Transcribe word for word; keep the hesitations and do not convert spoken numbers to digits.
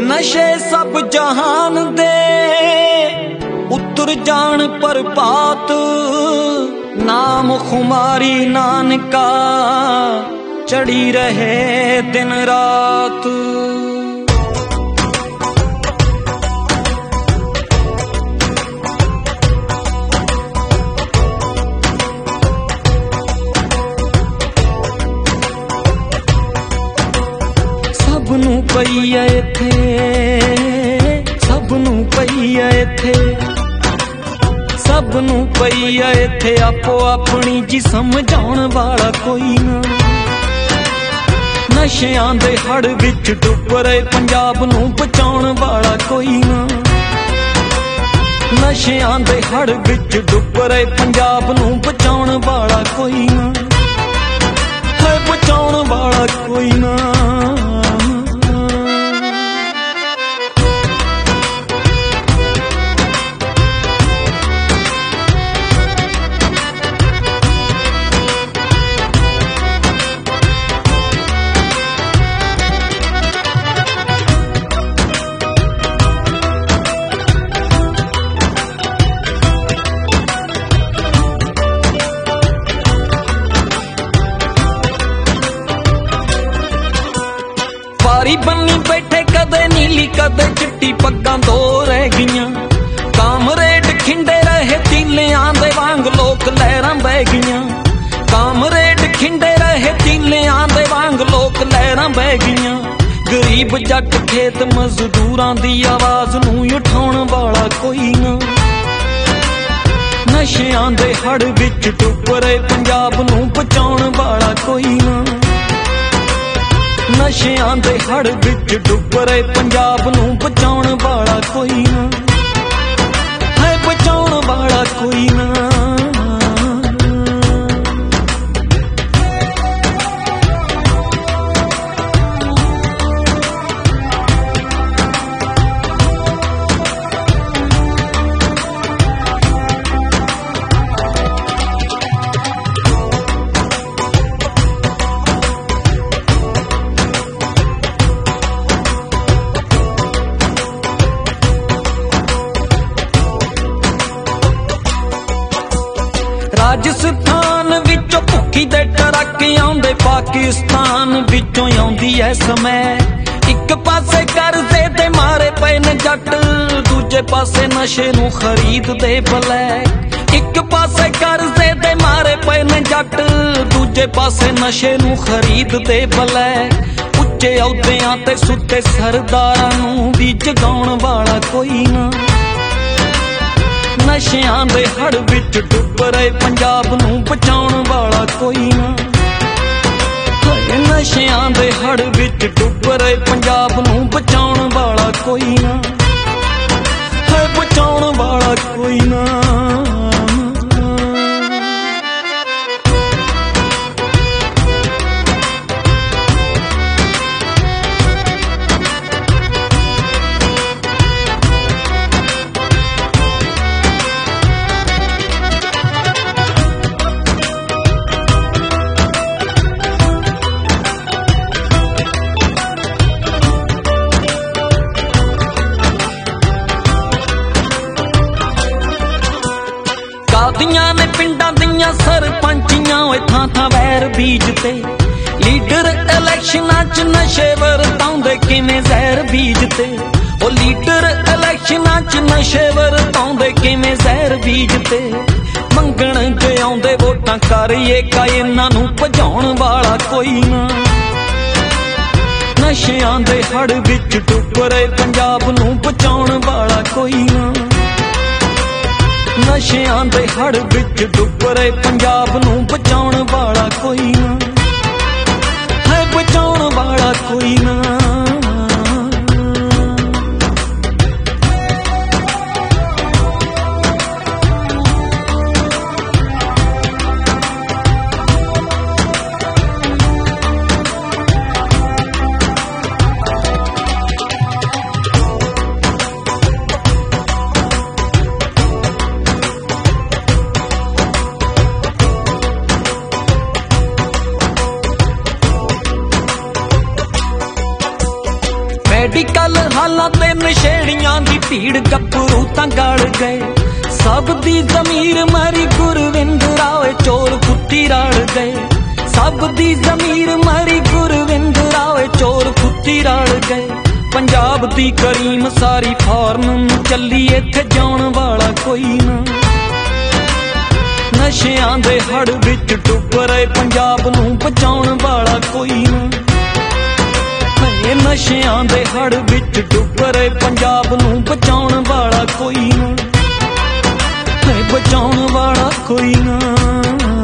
नशे सब जहान दे उतर जान परपात, नाम खुमारी नानका चढ़ी रहे दिन रात। सबनू पई है इत्थे, सबनू पई है इत्थे, सबनू पई है इत्थे आपो अपनी जी समझाउण वाला कोई ना। नशियां दे हड़ विच डुब रहे पंजाब नू बचाउण वाला कोई ना। नशियां दे हड़ विच डुब रहे पंजाब नू बचाउण वाला कोई ना, है बचाउण वाला कोई ना। पारी बन्नी बैठे कदे नीली कदे चिट्टी पग्गां दो रह गईयां। कामरेड खिंडे रहे तीलियां दे वांग लोक लहरां बह गईयां। कामरेड खिंडे रहे तीलियां दे वांग लोक लहरां बह गईयां। गरीब जट खेत मजदूरां दी आवाज नूं उठाउण वाला कोई ना। नशियां दे हड़ विच डुब रहे पंजाब नूं बचाउण वाला कोई ना। नशियां दे हड़ विच डुब रहे पंजाब नूं बचाउण वाला कोई ना, है बचाउण वाला कोई ना। राजस्थान विचों भुक्खी दे ट्रक आउंदे, पाकिस्तान विचों आउंदी है समय। एक पासे करजे ते मारे पए ने जट, दूजे पासे नशे नूं खरीद दे ब्लैक। एक पासे करजे ते मारे पए ने जट, दूजे पासे नशे नूं खरीद दे ब्लैक। उच्चे अहुदियां ते सुते सरदारां नूं भी जगाउण वाला कोई ना। नशियां दे हड़ विच डुब रहे पंजाब नूं बचाउण वाला कोई ना। नशियां दे हड़ विच डुब रहे पंजाब नूं बचाउण वाला कोई ना, है बचाउण वाला कोई ना। कादियां ने पिंडां दियां सरपंचियां थां थां वैर बीजते। लीडर इलैक्शनां च नशे वरताउंदे किवें जहर बीजते। ओ लीडर इलैक्शनां च नशे वरताउंदे किवें जहर बीजते। मंगण जे आउंदे वोटां करिए का इन्हां नूं भजाउण वाला कोई ना। नशियां दे हड़ विच डुब रहे पंजाब नूं बचाउण वाला कोई ना। नशियां दे हड़ विच डुब रहे पंजाब नूं बचाउण वाला कोई ना, है बचाउण वाला कोई ना। ਮੈਡੀਕਲ ਹਾਲਾਂ ਤੇ ਨਸ਼ੇੜੀਆਂ ਦੀ ਭੀੜ ਗੱਭਰੂ ਤਾਂ ਗਲ ਗਏ। ਸਭ ਦੀ ਜ਼ਮੀਰ ਮਰੀ ਗੁਰਵਿੰਦ ਰਾਏ ਚੋਰ ਕੁੱਤੀ ਰਲ ਗਏ। ਸਭ ਦੀ ਜ਼ਮੀਰ ਮਰੀ ਗੁਰਵਿੰਦ ਰਾਏ ਚੋਰ ਕੁੱਤੀ ਰਲ ਗਏ। ਪੰਜਾਬ ਦੀ ਕਰੀਮ ਸਾਰੀ ਫੌਰਨ ਨੂੰ ਚੱਲੀ, ਇੱਥੇ ਜਾਣ ਵਾਲਾ ਕੋਈ ਨਾ। ਨਸ਼ਿਆਂ ਦੇ ਹੜ ਵਿੱਚ ਡੁੱਬ ਰਹੇ ਪੰਜਾਬ ਨੂੰ ਬਚਾਉਣ ਵਾਲਾ ਕੋਈ ਨਾ। ਨਸ਼ਿਆਂ ਦੇ ਹੜ ਵਿੱਚ ਡੁੱਬ ਰਹੇ ਪੰਜਾਬ ਨੂੰ ਬਚਾਉਣ ਵਾਲਾ ਕੋਈ ਨਾ, ਬਚਾਉਣ ਵਾਲਾ ਕੋਈ ਨਾ।